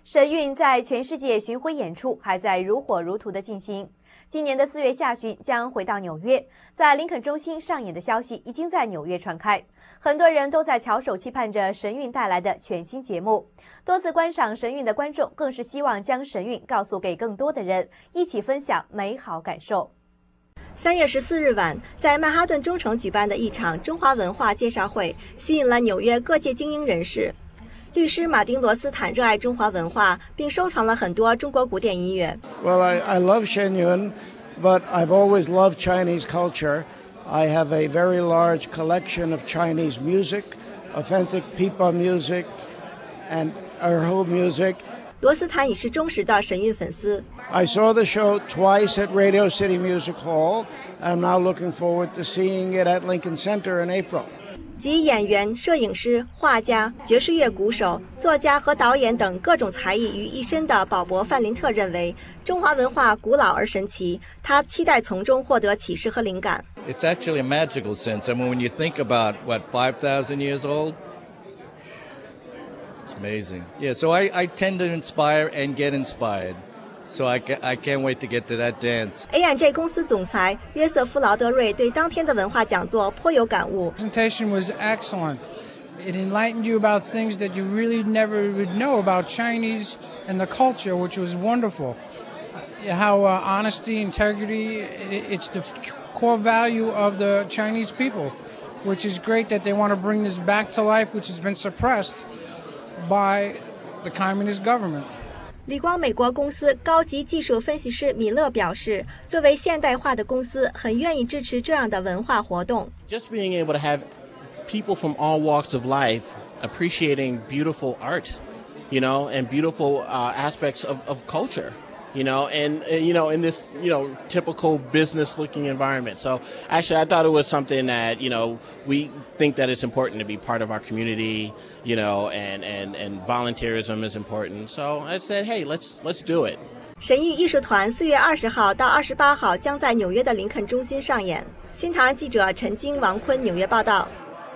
神韵在全世界巡回演出还在如火如荼地进行。今年的4月下旬将回到纽约，在林肯中心上演的消息已经在纽约传开，很多人都在翘首期盼着神韵带来的全新节目。多次观赏神韵的观众更是希望将神韵告诉给更多的人，一起分享美好感受。 3月14日晚，在曼哈顿中城举办的一场中华文化介绍会，吸引了纽约各界精英人士。律师马丁·罗斯坦热爱中华文化，并收藏了很多中国古典音乐。 Well, I love Shen Yun, but I've always loved Chinese culture. I have a very large collection of Chinese music, authentic pipa music, and erhu music. 罗斯坦已是忠实的神韵粉丝。 I saw the show twice at Radio City Music Hall, and I'm now looking forward to seeing it at Lincoln Center in April. 集演员、摄影师、画家、爵士乐鼓手、作家和导演等各种才艺于一身的保博·范林特认为，中华文化古老而神奇，他期待从中获得启示和灵感。 It's actually a magical sense. I mean, when you think about, 5,000 years old? It's amazing. Yeah, so I tend to inspire and get inspired. So I can't wait to get to that dance. A&J 公司总裁约瑟夫·劳德瑞对当天的文化讲座颇有感悟。 Presentation was excellent. It enlightened you about things that you really never would know about Chinese and the culture, which was wonderful. How honesty, integrity, it's the core value of the Chinese people, which is great that they want to bring this back to life, which has been suppressed by the communist government. 理光美国公司高级技术分析师米勒表示，作为现代化的公司，很愿意支持这样的文化活动。 Just being able to have people from all walks of life appreciating beautiful art, and beautiful aspects of culture. And in this, typical business-looking environment. So actually, I thought it was something that, we think that it's important to be part of our community, and volunteerism is important. So I said, hey, let's do it. 神韵艺术团4月20号到28号将在纽约的林肯中心上演。新唐人记者陈晶、王坤纽约报道。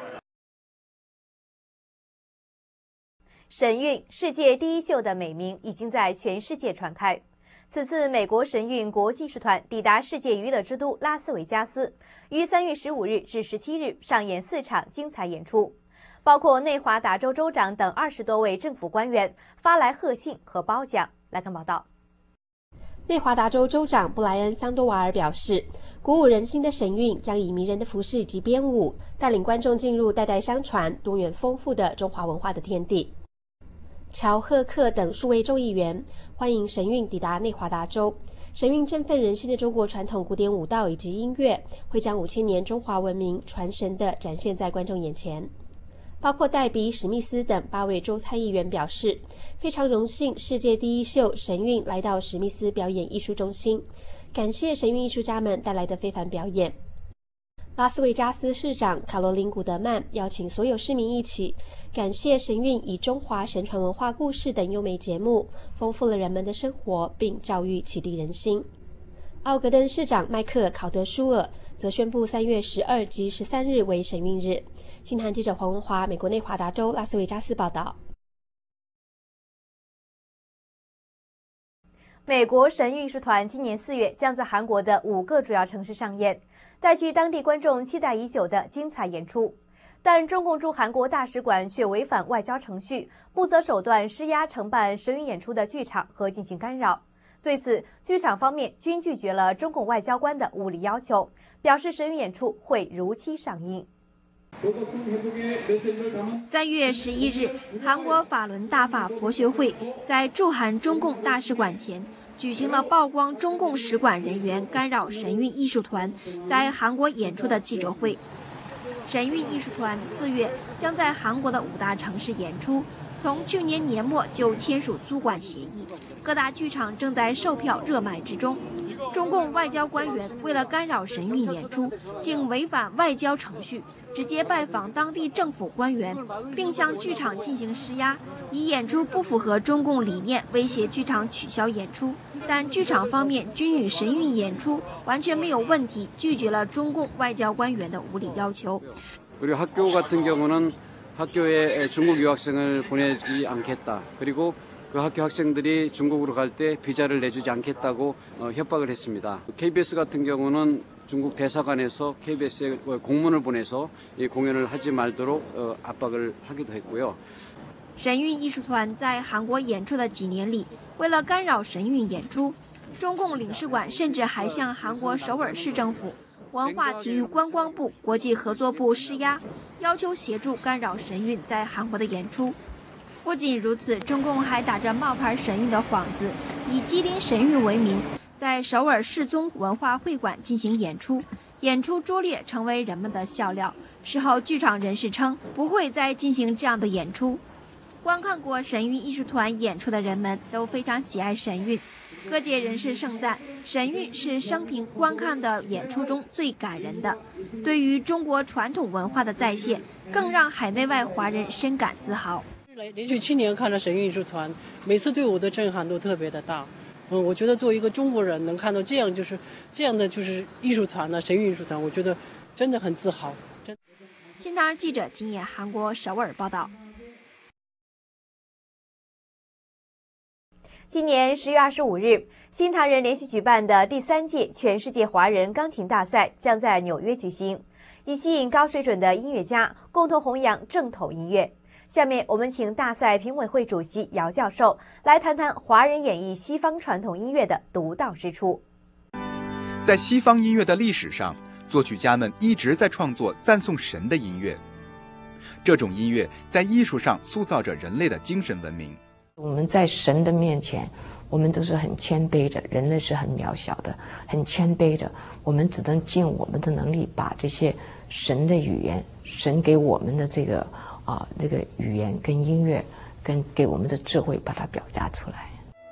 神韵世界第一秀的美名已经在全世界传开。此次美国神韵国际艺术团抵达世界娱乐之都拉斯维加斯，于3月15日至17日上演4场精彩演出，包括内华达州州长等20多位政府官员发来贺信和褒奖。来看报道。 内华达州州长布莱恩·桑多瓦尔表示，鼓舞人心的神韵将以迷人的服饰及编舞，带领观众进入代代相传、多元丰富的中华文化的天地。乔赫克等数位众议员欢迎神韵抵达内华达州。神韵振奋人心的中国传统古典舞蹈以及音乐，会将5000年中华文明传神地展现在观众眼前。包括戴比、史密斯等8位州参议员表示，非常荣幸世界第一秀神韵来到史密斯表演艺术中心，感谢神韵艺术家们带来的非凡表演。拉斯维加斯市长卡罗琳·古德曼邀请所有市民一起感谢神韵以中华神传文化故事等优美节目丰富了人们的生活，并教育启迪人心。奥格登市长迈克尔·考德舒尔则宣布3月12及13日为神韵日。新唐记者黄文华，美国内华达州拉斯维加斯报道。 美国神韵艺术团今年4月将在韩国的5个主要城市上演，带去当地观众期待已久的精彩演出。但中共驻韩国大使馆却违反外交程序，不择手段施压承办神韵演出的剧场和进行干扰。对此，剧场方面均拒绝了中共外交官的无理要求，表示神韵演出会如期上映。 3月11日，韩国法轮大法佛学会在驻韩中共大使馆前举行了曝光中共使馆人员干扰神韵艺术团在韩国演出的记者会。神韵艺术团4月将在韩国的5大城市演出，从去年年末就签署租管协议，各大剧场正在售票热卖之中。中共外交官员为了干扰神韵演出，竟违反外交程序，直接拜访当地政府官员，并向剧场进行施压，以演出不符合中共理念威胁剧场取消演出。但剧场方面均与神韵演出完全没有问题，拒绝了中共外交官员的无理要求。 그리고 학교 같은 경우는 학교에 중국 유학생을 보내지 않겠다. 그리고 그 학교 학생들이 중국으로 갈 때 비자를 내주지 않겠다고 협박을 했습니다. KBS 같은 경우는 중국 대사관에서 KBS에 공문을 보내서 이 공연을 하지 말도록 압박을 하기도 했고요. 神韵艺术团在韩国演出的几年里，为了干扰神韵演出，中共领事馆甚至还向韩国首尔市政府、文化体育观光部、国际合作部施压，要求协助干扰神韵在韩国的演出。不仅如此，中共还打着冒牌神韵的幌子，以吉林神韵为名，在首尔世宗文化会馆进行演出，演出拙劣，成为人们的笑料。事后，剧场人士称不会再进行这样的演出。观看过神韵艺术团演出的人们都非常喜爱神韵，各界人士盛赞神韵是生平观看的演出中最感人的，对于中国传统文化的再现，更让海内外华人深感自豪。 连续7年看了神韵艺术团，每次对我的震撼都特别的大。我觉得作为一个中国人能看到这样的艺术团呢，神韵艺术团，我觉得真的很自豪。 新唐人记者金野韩国首尔报道。 今年10月25日，新唐人连续举办的第3届全世界华人钢琴大赛将在纽约举行，以吸引高水准的音乐家，共同弘扬正统音乐。下面我们请大赛评委会主席姚教授来谈谈华人演绎西方传统音乐的独到之处。 在西方音乐的历史上，作曲家们一直在创作赞颂神的音乐，这种音乐在艺术上塑造着人类的精神文明。 我们在神的面前，我们都是很谦卑的，人类是很渺小的，很谦卑的，我们只能尽我们的能力把这些神的语言，神给我们的这个语言跟音乐跟给我们的智慧把它表达出来。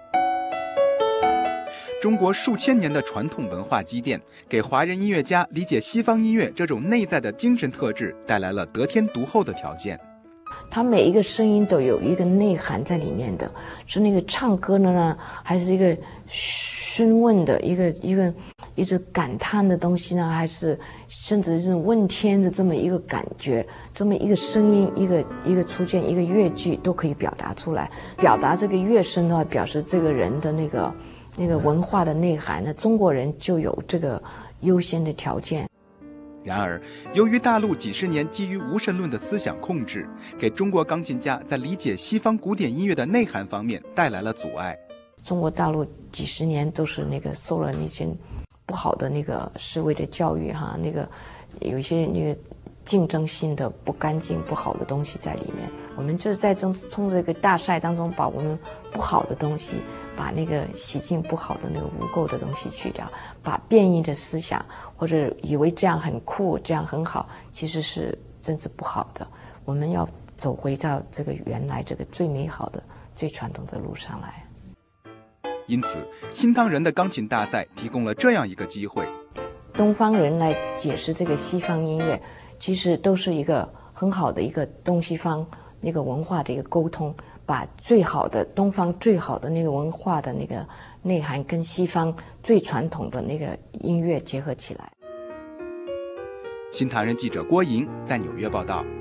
中国数千年的传统文化积淀，给华人音乐家理解西方音乐这种内在的精神特质带来了得天独厚的条件。 它每一个声音都有一个内涵在里面的，是那个唱歌的呢，还是一个询问的一直感叹的东西呢，还是甚至是问天的这么一个感觉，这么一个声音，一个出现一个乐句都可以表达出来。表达这个乐声的话，表示这个人的那个文化的内涵呢，中国人就有这个优先的条件。 然而，由于大陆几十年基于无神论的思想控制，给中国钢琴家在理解西方古典音乐的内涵方面带来了阻碍。 中国大陆几十年都是受了那些不好的思维的教育哈，有一些竞争性的不干净不好的东西在里面。我们就是在从这个大赛当中把我们不好的东西，把洗净不好的污垢的东西去掉，把变异的思想或者以为这样很酷这样很好，其实是真是不好的。我们要走回到这个原来这个最美好的最传统的路上来。 因此，新唐人的钢琴大赛提供了这样一个机会， 东方人来解释这个西方音乐，其实都是一个很好的一个东西方文化的一个沟通，把最好的东方最好的文化的内涵跟西方最传统的音乐结合起来。 新唐人记者郭莹在纽约报道。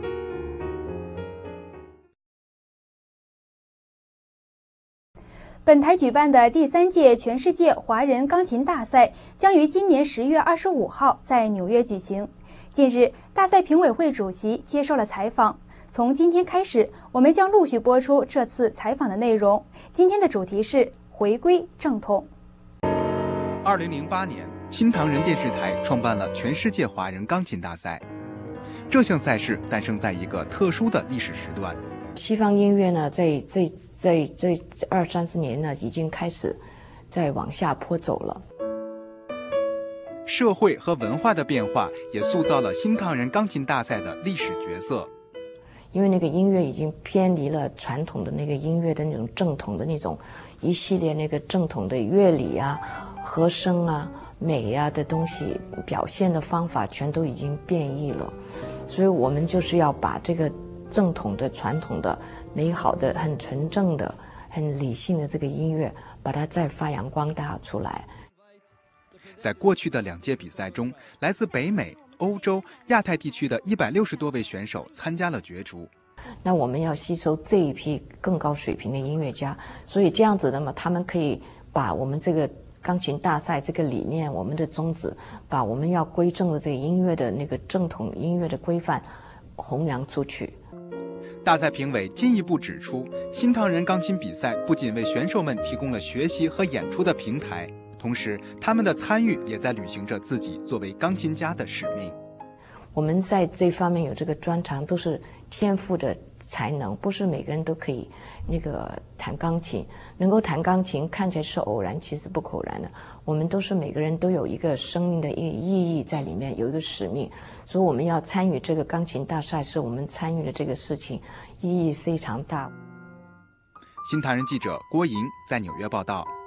本台举办的第3届全世界华人钢琴大赛将于今年10月25号在纽约举行。近日，大赛评委会主席接受了采访。从今天开始，我们将陆续播出这次采访的内容。今天的主题是回归正统。 2008年，新唐人电视台创办了全世界华人钢琴大赛。这项赛事诞生在一个特殊的历史时段。 西方音乐呢，在这20-30年呢，已经开始在往下坡走了。 社会和文化的变化也塑造了新唐人钢琴大赛的历史角色。 因为音乐已经偏离了传统的音乐的那种正统的一系列正统的乐理啊、和声啊、美啊的东西，表现的方法全都已经变异了。所以我们就是要把这个正统的、传统的、美好的、很纯正的、很理性的这个音乐，把它再发扬光大出来。 在过去的2届比赛中，来自北美、欧洲、亚太地区的160多位选手参加了角逐。 那我们要吸收这一批更高水平的音乐家，所以这样子的嘛，他们可以把我们这个钢琴大赛这个理念，我们的宗旨，把我们要归正的这个音乐的那个正统音乐的规范弘扬出去。 大赛评委进一步指出，新唐人钢琴比赛不仅为选手们提供了学习和演出的平台，同时他们的参与也在履行着自己作为钢琴家的使命。 我们在这方面有这个专长，都是天赋的才能，不是每个人都可以弹钢琴。能够弹钢琴看起来是偶然，其实不偶然的。我们都是每个人都有一个生命的意义在里面，有一个使命，所以我们要参与这个钢琴大赛，是我们参与的这个事情意义非常大。 新唐人记者郭莹在纽约报道。